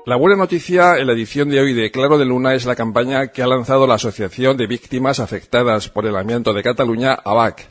La buena noticia en la edición de hoy de Claro de Luna es la campaña que ha lanzado la Asociación de Víctimas Afectadas por el Amianto de Cataluña, AVAC.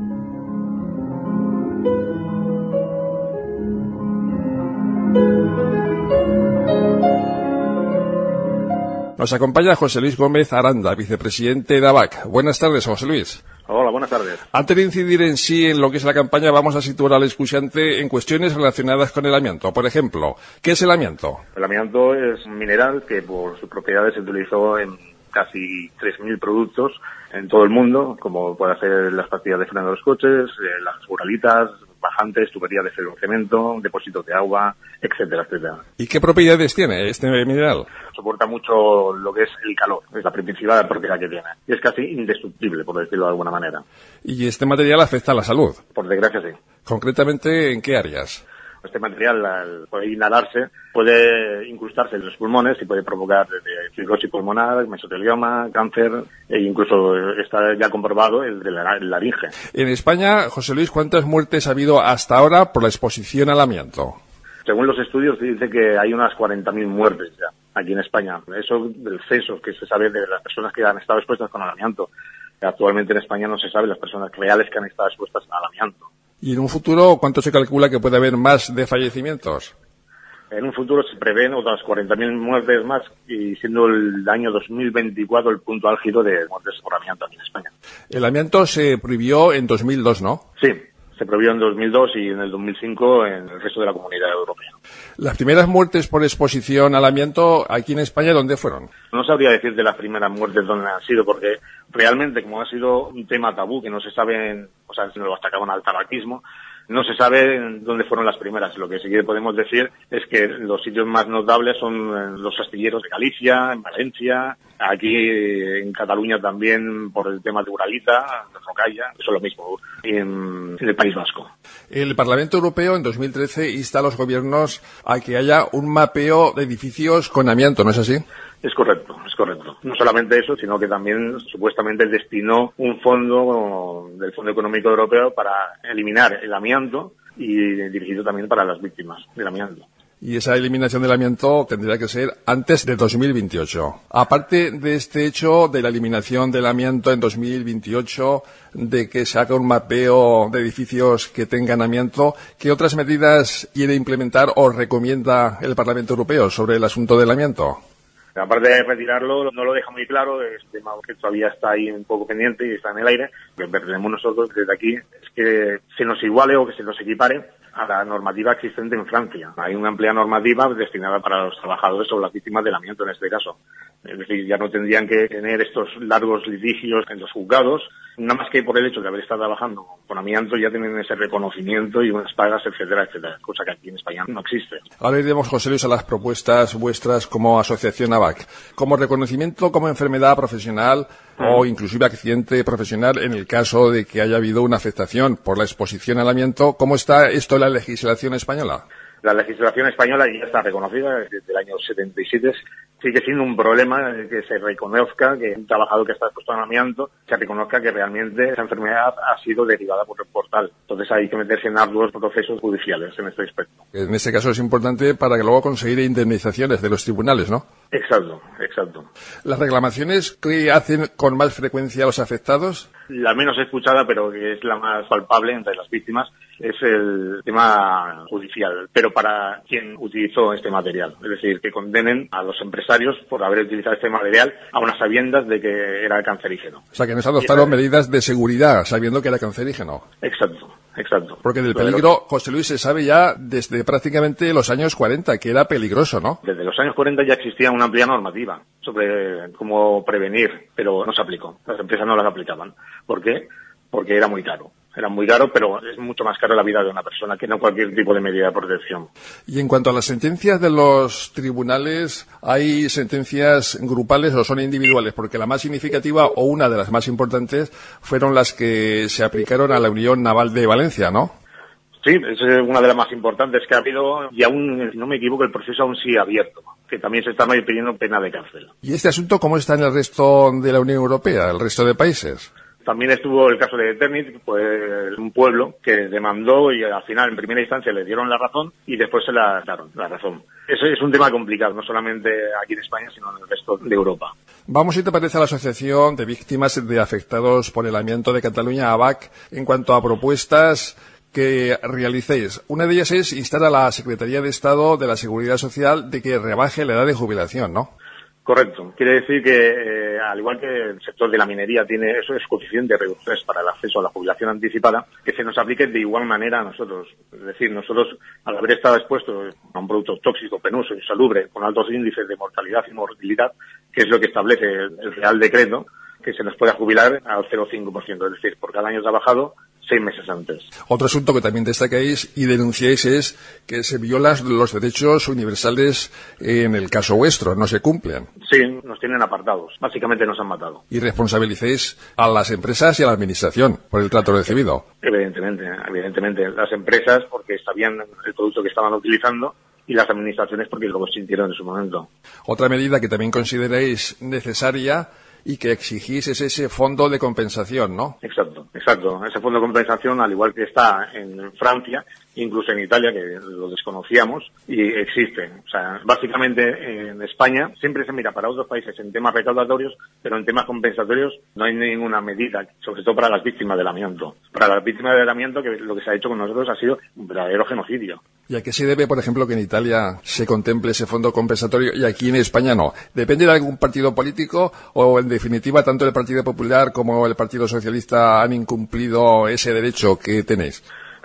Nos acompaña José Luis Gómez Aranda, vicepresidente de AVAC. Buenas tardes, José Luis. Hola, buenas tardes. Antes de incidir en sí en lo que es la campaña, vamos a situar al escuchante en cuestiones relacionadas con el amianto. Por ejemplo, ¿qué es el amianto? El amianto es un mineral que por sus propiedades se utilizó en casi 3.000 productos en todo el mundo, como puede ser las pastillas de freno de los coches, las uralitas, bajantes, tuberías de cemento, depósitos de agua, etcétera, etcétera. ¿Y qué propiedades tiene este mineral? Soporta mucho lo que es el calor, es la principal propiedad que tiene. Y es casi indestructible, por decirlo de alguna manera. ¿Y este material afecta a la salud? Por desgracia, sí. ¿Concretamente en qué áreas? Este material, al poder inhalarse, puede incrustarse en los pulmones y puede provocar fibrosis pulmonar, mesotelioma, cáncer e incluso está ya comprobado el de la laringe. En España, José Luis, ¿cuántas muertes ha habido hasta ahora por la exposición al amianto? Según los estudios, dice que hay unas 40.000 muertes ya aquí en España. Eso del censo que se sabe de las personas que han estado expuestas con el amianto. Actualmente en España no se sabe las personas reales que han estado expuestas al amianto. ¿Y en un futuro cuánto se calcula que puede haber más de fallecimientos? En un futuro se prevén otras 40.000 muertes más, y siendo el año 2024 el punto álgido de muertes por amianto aquí en España. El amianto se prohibió en 2002, ¿no? Sí, se prohibió en 2002 y en el 2005 en el resto de la Comunidad Europea. Las primeras muertes por exposición al amianto aquí en España, ¿dónde fueron? No sabría decirte las primeras muertes dónde han sido, porque realmente, como ha sido un tema tabú que no se sabe, o sea, se lo atacaban al tabaquismo, no se sabe dónde fueron las primeras. Lo que sí que podemos decir es que los sitios más notables son los astilleros de Galicia, en Valencia, aquí en Cataluña también por el tema de Uralita, de Rocalla, eso es lo mismo, y en el País Vasco. El Parlamento Europeo en 2013 insta a los gobiernos a que haya un mapeo de edificios con amianto, ¿no es así? Es correcto, es correcto. No solamente eso, sino que también supuestamente destinó un fondo del Fondo Económico Europeo para eliminar el amianto y dirigido también para las víctimas del amianto. Y esa eliminación del amianto tendría que ser antes de 2028. Aparte de este hecho de la eliminación del amianto en 2028, de que se haga un mapeo de edificios que tengan amianto, ¿qué otras medidas quiere implementar o recomienda el Parlamento Europeo sobre el asunto del amianto? Aparte de retirarlo, no lo deja muy claro, es un tema que todavía está ahí un poco pendiente y está en el aire. Lo que pretendemos nosotros desde aquí es que se nos iguale o que se nos equipare a la normativa existente en Francia. Hay una amplia normativa destinada para los trabajadores o las víctimas del amianto en este caso. Es decir, ya no tendrían que tener estos largos litigios en los juzgados, nada más que por el hecho de haber estado trabajando con amianto ya tienen ese reconocimiento y unas pagas, etcétera, etcétera, cosa que aquí en España no existe. Ahora iremos, José Luis, a las propuestas vuestras como asociación AVAC. Como reconocimiento como enfermedad profesional o inclusive accidente profesional en el caso de que haya habido una afectación por la exposición al amianto, ¿cómo está esto en la legislación española? La legislación española ya está reconocida desde el año 77. Sigue siendo un problema que se reconozca que un trabajador que está expuesto al amianto se reconozca que realmente esa enfermedad ha sido derivada por el portal. Entonces hay que meterse en arduos procesos judiciales en este aspecto. En este caso es importante para que luego conseguir indemnizaciones de los tribunales, ¿no? Exacto, exacto. ¿Las reclamaciones que hacen con más frecuencia los afectados? La menos escuchada, pero que es la más palpable entre las víctimas, es el tema judicial, pero para quien utilizó este material. Es decir, que condenen a los empresarios por haber utilizado este material a unas sabiendas de que era cancerígeno. O sea, que no se adoptaron medidas de seguridad sabiendo que era cancerígeno. Exacto, exacto. Porque del peligro, José Luis, se sabe ya desde prácticamente los años 40, que era peligroso, ¿no? Desde los años 40 ya existía una amplia normativa sobre cómo prevenir, pero no se aplicó. Las empresas no las aplicaban. ¿Por qué? Porque era muy caro. Era muy caro, pero es mucho más caro la vida de una persona que no cualquier tipo de medida de protección. Y en cuanto a las sentencias de los tribunales, ¿hay sentencias grupales o son individuales? Porque la más significativa o una de las más importantes fueron las que se aplicaron a la Unión Naval de Valencia, ¿no? Sí, es una de las más importantes que ha habido y aún, si no me equivoco, el proceso aún sigue abierto, que también se está pidiendo pena de cárcel. ¿Y este asunto cómo está en el resto de la Unión Europea, el resto de países? También estuvo el caso de Eternit, pues un pueblo que demandó y al final en primera instancia le dieron la razón y después se la daron la razón. Eso es un tema complicado, no solamente aquí en España, sino en el resto de Europa. Vamos, si te parece, a la Asociación de Víctimas de Afectados por el Amianto de Cataluña, AVAC, en cuanto a propuestas que realicéis. Una de ellas es instar a la Secretaría de Estado de la Seguridad Social de que rebaje la edad de jubilación, ¿no? Correcto. Quiere decir que, al igual que el sector de la minería tiene esos coeficientes reductores para el acceso a la jubilación anticipada, que se nos aplique de igual manera a nosotros. Es decir, nosotros, al haber estado expuestos a un producto tóxico, penoso, insalubre, con altos índices de mortalidad y morbilidad, que es lo que establece el Real Decreto, que se nos pueda jubilar al 0,5%, es decir, por cada año trabajado, 6 meses antes. Otro asunto que también destacáis y denunciáis es que se violan los derechos universales en el caso vuestro, no se cumplen. Sí, nos tienen apartados. Básicamente nos han matado. Y responsabilizáis a las empresas y a la administración por el trato recibido. Evidentemente. Las empresas porque sabían el producto que estaban utilizando y las administraciones porque lo sintieron en su momento. Otra medida que también consideráis necesaria y que exigís es ese fondo de compensación, ¿no? Exacto. Ese fondo de compensación, al igual que está en Francia, incluso en Italia, que lo desconocíamos, y existe. O sea, básicamente en España siempre se mira para otros países en temas recaudatorios, pero en temas compensatorios no hay ninguna medida, sobre todo para las víctimas del amianto. Para las víctimas del amianto, que lo que se ha hecho con nosotros ha sido un verdadero genocidio. ¿Y a qué se debe, por ejemplo, que en Italia se contemple ese fondo compensatorio y aquí en España no? ¿Depende de algún partido político o, en definitiva, tanto el Partido Popular como el Partido Socialista han incumplido ese derecho que tenéis?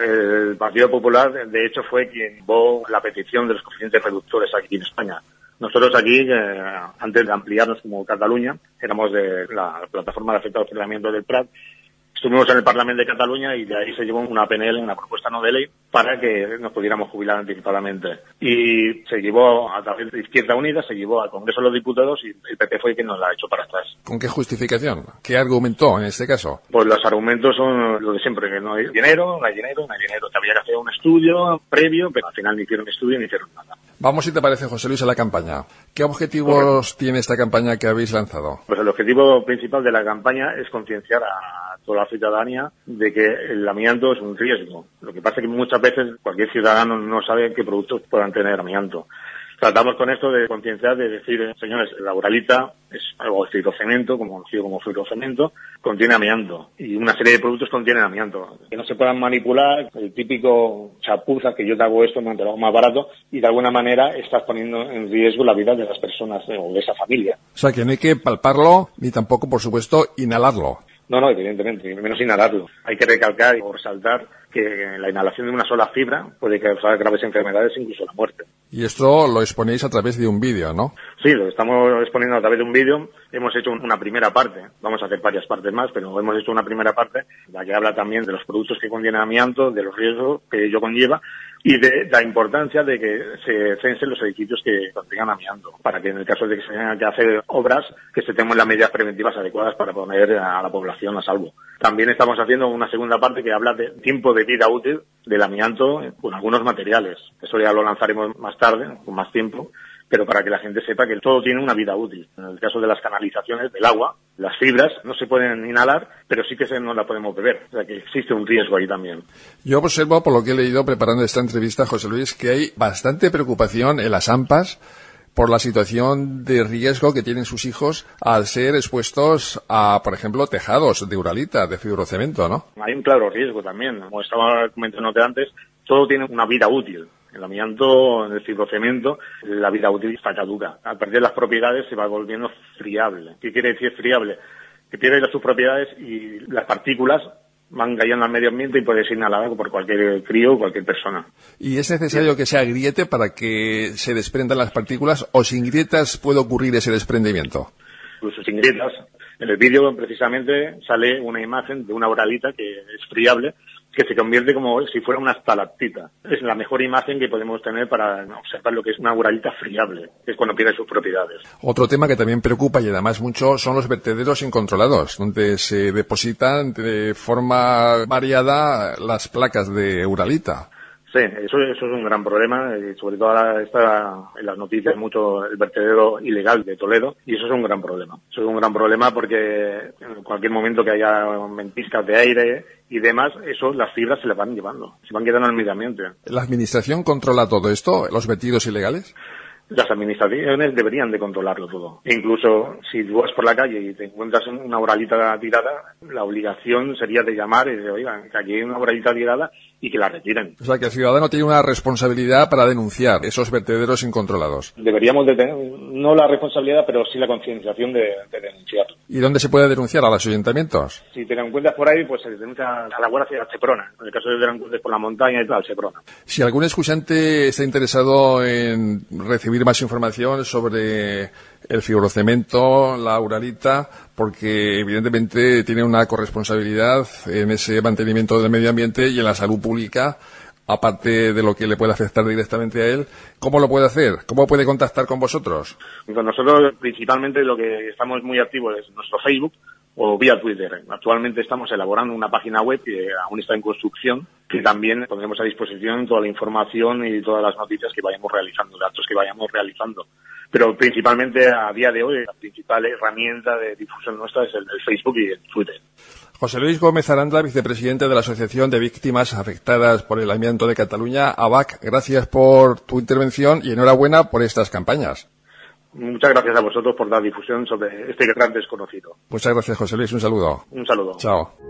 El Partido Popular, de hecho, fue quien llevó la petición de los coeficientes reductores aquí en España. Nosotros aquí, antes de ampliarnos como Cataluña, éramos de la plataforma de afectados por el amianto del Prat. Estuvimos en el Parlamento de Cataluña y de ahí se llevó una PNL, una propuesta no de ley, para que nos pudiéramos jubilar anticipadamente. Y se llevó a través de Izquierda Unida, se llevó al Congreso de los Diputados y el PP fue quien nos la ha hecho para atrás. ¿Con qué justificación? ¿Qué argumentó en este caso? Pues los argumentos son lo de siempre, que no hay dinero, que había que hacer un estudio previo, pero al final ni hicieron estudio ni hicieron nada. Vamos, si te parece, José Luis, a la campaña. ¿Qué objetivos tiene esta campaña que habéis lanzado? Pues el objetivo principal de la campaña es concienciar a toda la ciudadanía de que el amianto es un riesgo. Lo que pasa es que muchas veces cualquier ciudadano no sabe qué productos puedan tener amianto. Tratamos con esto de concienciar, de decir, señores, la uralita es algo de fibrocemento, conocido como fibrocemento, contiene amianto. Y una serie de productos contienen amianto. Que no se puedan manipular, el típico chapuza que yo te hago esto, no te lo hago más barato, y de alguna manera estás poniendo en riesgo la vida de las personas o de esa familia. O sea, que no hay que palparlo, ni tampoco, por supuesto, inhalarlo. No, evidentemente, menos inhalarlo. Hay que recalcar o resaltar que la inhalación de una sola fibra puede causar graves enfermedades, incluso la muerte. Y esto lo exponéis a través de un vídeo, ¿no? Sí, lo estamos exponiendo a través de un vídeo. Hemos hecho una primera parte, vamos a hacer varias partes más, pero hemos hecho una primera parte, la que habla también de los productos que contienen amianto, de los riesgos que ello conlleva y de la importancia de que se censen los edificios que contengan amianto, para que en el caso de que se tengan que hacer obras, que se tengan las medidas preventivas adecuadas para poner a la población a salvo. También estamos haciendo una segunda parte que habla de tiempo de vida útil del amianto con algunos materiales. Eso ya lo lanzaremos más tarde, con más tiempo, pero para que la gente sepa que todo tiene una vida útil. En el caso de las canalizaciones, del agua, las fibras no se pueden inhalar, pero sí que no la podemos beber. O sea que existe un riesgo ahí también. Yo observo, por lo que he leído preparando esta entrevista, José Luis, que hay bastante preocupación en las AMPAs por la situación de riesgo que tienen sus hijos al ser expuestos a, por ejemplo, tejados de uralita, de fibrocemento, ¿no? Hay un claro riesgo también. Como estaba comentándote antes, todo tiene una vida útil. El amianto, el fibrocemento, la vida útil está caduca. Al perder las propiedades se va volviendo friable. ¿Qué quiere decir friable? Que pierde sus propiedades y las partículas van cayendo al medio ambiente y puede ser inhalado por cualquier crío o cualquier persona. ¿Y es necesario que sea griete para que se desprendan las partículas o sin grietas puede ocurrir ese desprendimiento? Incluso sin grietas. En el vídeo precisamente sale una imagen de una uralita que es friable, que se convierte como si fuera una estalactita. Es la mejor imagen que podemos tener para observar lo que es una uralita friable, que es cuando pierde sus propiedades. Otro tema que también preocupa y además mucho son los vertederos incontrolados, donde se depositan de forma variada las placas de uralita. Sí, eso es un gran problema, sobre todo ahora está en las noticias mucho el vertedero ilegal de Toledo, y eso es un gran problema. Eso es un gran problema porque en cualquier momento que haya ventiscas de aire y demás, las fibras se las van llevando, se van quedando en el medio ambiente. ¿La administración controla todo esto, los vertidos ilegales? Las administraciones deberían de controlarlo todo. Incluso si tú vas por la calle y te encuentras una oralita tirada, la obligación sería de llamar y decir, oigan, que aquí hay una oralita tirada y que la retiren. O sea, que el ciudadano tiene una responsabilidad para denunciar esos vertederos incontrolados. Deberíamos de tener, no la responsabilidad, pero sí la concienciación de denunciarlo. ¿Y dónde se puede denunciar? ¿A los ayuntamientos? Si te la encuentras por ahí, pues se denuncia a la Guardia Civil, al Seprona. En el caso de que te la encuentres por la montaña y tal, al Seprona. Si algún escuchante está interesado en recibir más información sobre el fibrocemento, la uralita, porque evidentemente tiene una corresponsabilidad en ese mantenimiento del medio ambiente y en la salud pública, aparte de lo que le puede afectar directamente a él, ¿cómo lo puede hacer? ¿Cómo puede contactar con vosotros? Con nosotros, principalmente, lo que estamos muy activos es nuestro Facebook o vía Twitter. Actualmente estamos elaborando una página web que aún está en construcción, que también pondremos a disposición toda la información y todas las noticias que vayamos realizando, datos que vayamos realizando. Pero principalmente a día de hoy la principal herramienta de difusión nuestra es el Facebook y el Twitter. José Luis Gómez Aranda, vicepresidente de la Asociación de Víctimas Afectadas por el Amianto de Cataluña, AVAC, gracias por tu intervención y enhorabuena por estas campañas. Muchas gracias a vosotros por dar difusión sobre este gran desconocido. Muchas gracias, José Luis. Un saludo. Un saludo. Chao.